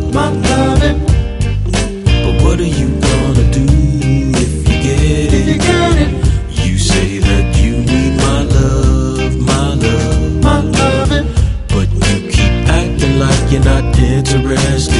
my loving. But what are you gonna do if you get If you it? get it, You say that you need my love, my love, my loving. but you keep acting like you're not interested